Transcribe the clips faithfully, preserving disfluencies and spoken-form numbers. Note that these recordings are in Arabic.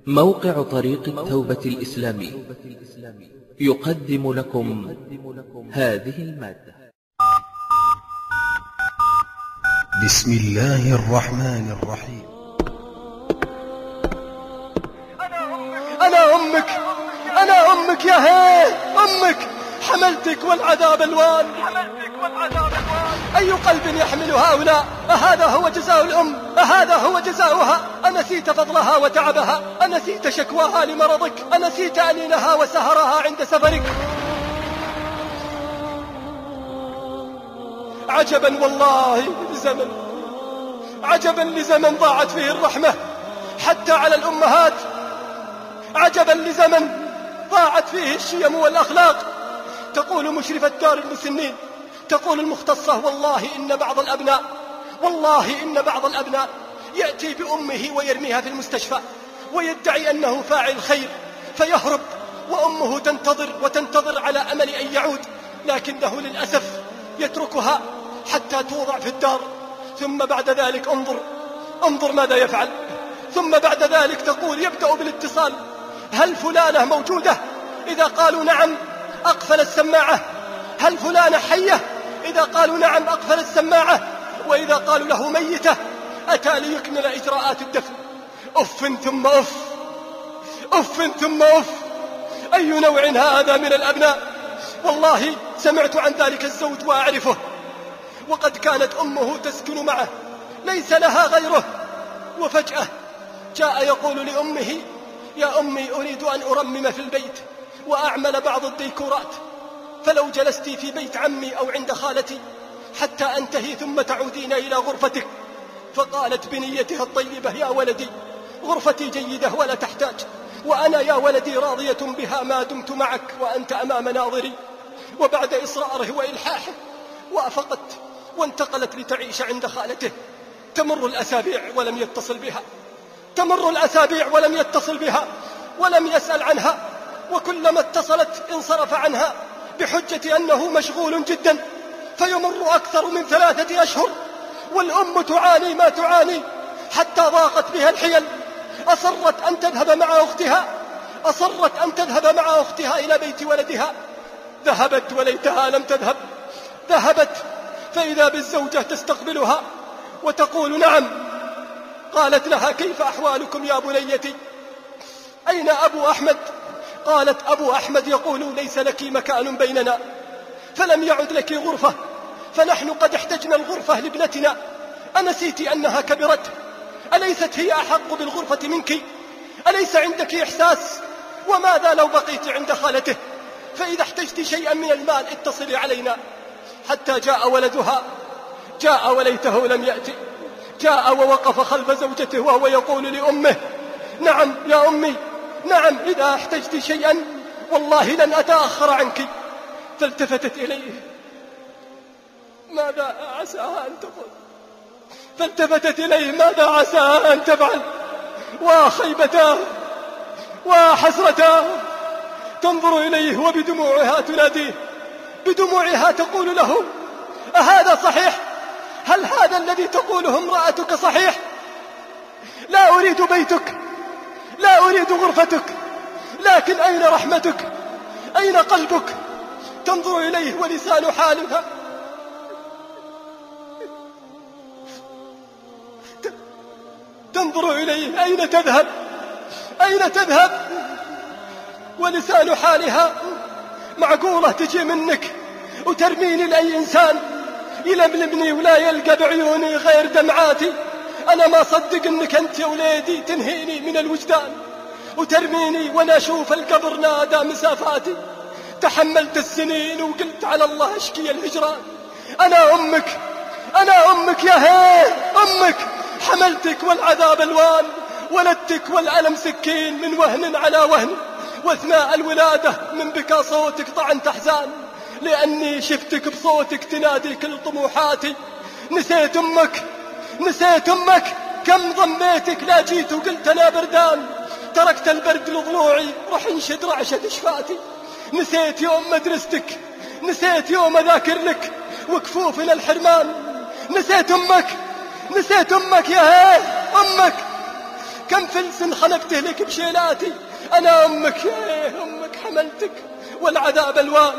موقع طريق التوبة الإسلامي يقدم لكم هذه المادة. بسم الله الرحمن الرحيم. أنا أمك أنا أمك يا هي أمك، حملتك والعذاب الوان أي قلب يحمل هؤلاء؟ أهذا هو جزاء الأم؟ أهذا هو جزاؤها؟ أنسيت فضلها وتعبها؟ أنسيت شكواها لمرضك؟ أنسيت أنينها وسهرها عند سفرك؟ عجبا والله لزمن عجبا لزمن ضاعت فيه الرحمة حتى على الأمهات، عجبا لزمن ضاعت فيه الشيم والأخلاق. تقول مشرفة دار المسنين، تقول المختصة: والله إن بعض الأبناء والله إن بعض الأبناء يأتي بأمه ويرميها في المستشفى ويدعي أنه فاعل خير فيهرب، وأمه تنتظر وتنتظر على أمل أن يعود، لكنه للأسف يتركها حتى توضع في الدار. ثم بعد ذلك انظر انظر ماذا يفعل. ثم بعد ذلك تقول يبدأ بالاتصال: هل فلانة موجودة؟ إذا قالوا نعم أقفل السماعة. هل فلانة حية؟ إذا قالوا نعم أقفل السماعة. وإذا قالوا له ميتة أتى ليكمل إجراءات الدفن. أف ثم أف أف ثم أف. أي نوع هذا من الأبناء؟ والله سمعت عن ذلك الزوج وأعرفه، وقد كانت أمه تسكن معه ليس لها غيره، وفجأة جاء يقول لأمه: يا أمي أريد أن أرمم في البيت وأعمل بعض الديكورات، فلو جلست في بيت عمي أو عند خالتي حتى أنتهي ثم تعودين إلى غرفتك. فقالت بنيتها الطيبة: يا ولدي غرفتي جيدة ولا تحتاج، وأنا يا ولدي راضية بها ما دمت معك وأنت أمام ناظري. وبعد إصراره وإلحاحه وافقت وانتقلت لتعيش عند خالته. تمر الأسابيع ولم يتصل بها تمر الأسابيع ولم يتصل بها ولم يسأل عنها، وكلما اتصلت انصرف عنها بحجة أنه مشغول جدا. فيمر أكثر من ثلاثة أشهر والأم تعاني ما تعاني حتى ضاقت بها الحيل. أصرت أن تذهب مع أختها أصرت أن تذهب مع أختها إلى بيت ولدها. ذهبت وليتها لم تذهب. ذهبت فإذا بالزوجة تستقبلها وتقول: نعم. قالت لها: كيف أحوالكم يا بنيتي؟ أين أبو أحمد؟ قالت: أبو أحمد يقول ليس لك مكان بيننا، فلم يعد لك غرفة، فنحن قد احتجنا الغرفة لابنتنا. أنسيت أنها كبرت؟ أليست هي أحق بالغرفة منك؟ أليس عندك إحساس؟ وماذا لو بقيت عند خالته؟ فإذا احتجت شيئا من المال اتصلي علينا. حتى جاء ولدها، جاء وليته لم يأتي. جاء ووقف خلف زوجته وهو يقول لأمه: نعم يا أمي، نعم، إذا احتجت شيئا والله لن أتأخر عنك. فالتفتت إليه: ماذا عساها أن تقول؟ فالتفتت إليه: ماذا عساها أن تفعل؟ وخيبتاه وحسرتاه. تنظر إليه وبدموعها تناديه، بدموعها تقول له: أهذا صحيح؟ هل هذا الذي تقوله امرأتك صحيح؟ لا أريد بيتك، لا أريد غرفتك، لكن أين رحمتك؟ أين قلبك؟ تنظر إليه ولسان حالها تنظر إليه: أين تذهب؟ أين تذهب؟ ولسان حالها: معقولة تجي منك وترميني لأي إنسان يلملمني ولا يلقى بعيوني غير دمعاتي؟ أنا ما صدق أنك أنت يا وليدي تنهيني من الوجدان وترميني وأنا أشوف القبر نادى مسافاتي. تحملت السنين وقلت على الله أشكي الهجران. أنا أمك أنا أمك يا هي أمك، حملتك والعذاب الوان، ولدتك والألم سكين من وهن على وهن، واثناء الولادة من بكى صوتك طعنت أحزان، لأني شفتك بصوتك تنادي كل طموحاتي. نسيت أمك نسيت أمك، كم ضميتك لا جيت وقلت أنا بردان، تركت البرد لضلوعي رح انشد رعشة شفاتي. نسيت يوم مدرستك، نسيت يوم أذاكر لك وكفوفنا الحرمان. نسيت أمك نسيت أمك يا هي أمك، كم فلس خلقته لك بشيلاتي، أنا أمك يا أمك حملتك والعذاب ألوان.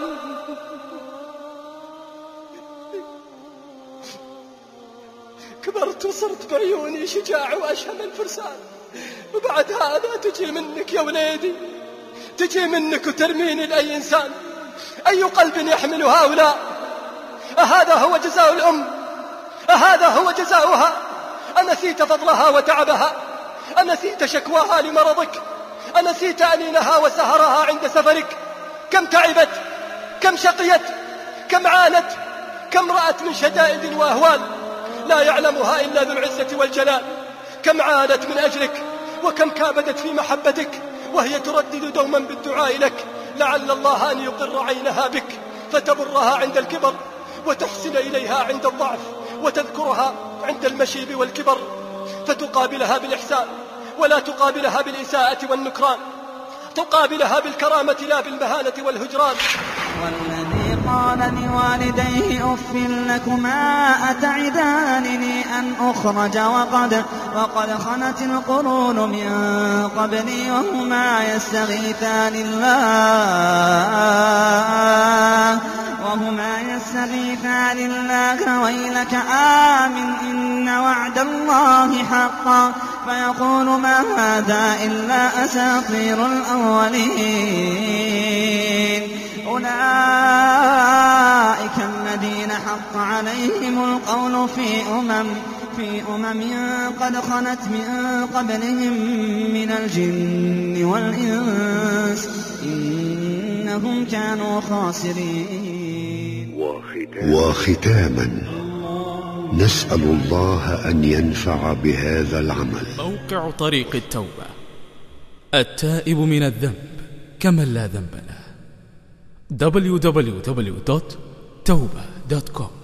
كبرت وصرت بعيوني شجاع وأشهم الفرسان، وبعد هذا تجي منك يا وليدي، تجي منك وترميني لأي إنسان. أي قلب يحمل هؤلاء؟ أهذا هو جزاء الأم؟ أهذا هو جزاؤها؟ أنسيت فضلها وتعبها؟ أنسيت شكواها لمرضك؟ أنسيت أنينها وسهرها عند سفرك؟ كم تعبت، كم شقيت، كم عانت، كم رأت من شدائد وأهوال لا يعلمها إلا ذو العزة والجلال. كم عانت من أجلك، وكم كابدت في محبتك، وهي تردد دوما بالدعاء لك، لعل الله أن يقر عينها بك فتبرها عند الكبر، وتحسن إليها عند الضعف، وتذكرها عند المشيب والكبر، فتقابلها بالإحسان ولا تقابلها بالإساءة والنكران، تقابلها بالكرامة لا بالمهانة والهجران. والذي قال لوالديه أف لكما أتعدانني أن أخرج وقد, وقد خنت القرون من قبلي وهما يستغيثان الله وهما يستغيثان الله ويلك آمن إن وعد الله حقا، فيقول ما هذا إلا أساطير الأولين. أولئك الذين حق عليهم القول في أمم في أمم قد خلت من قبلهم من الجن والإنس إنهم كانوا خاسرين. وختاما نسأل الله أن ينفع بهذا العمل. موقع طريق التوبة، التائب من الذنب كمن لا ذنب له. دبليو دبليو دبليو دوت توبة دوت كوم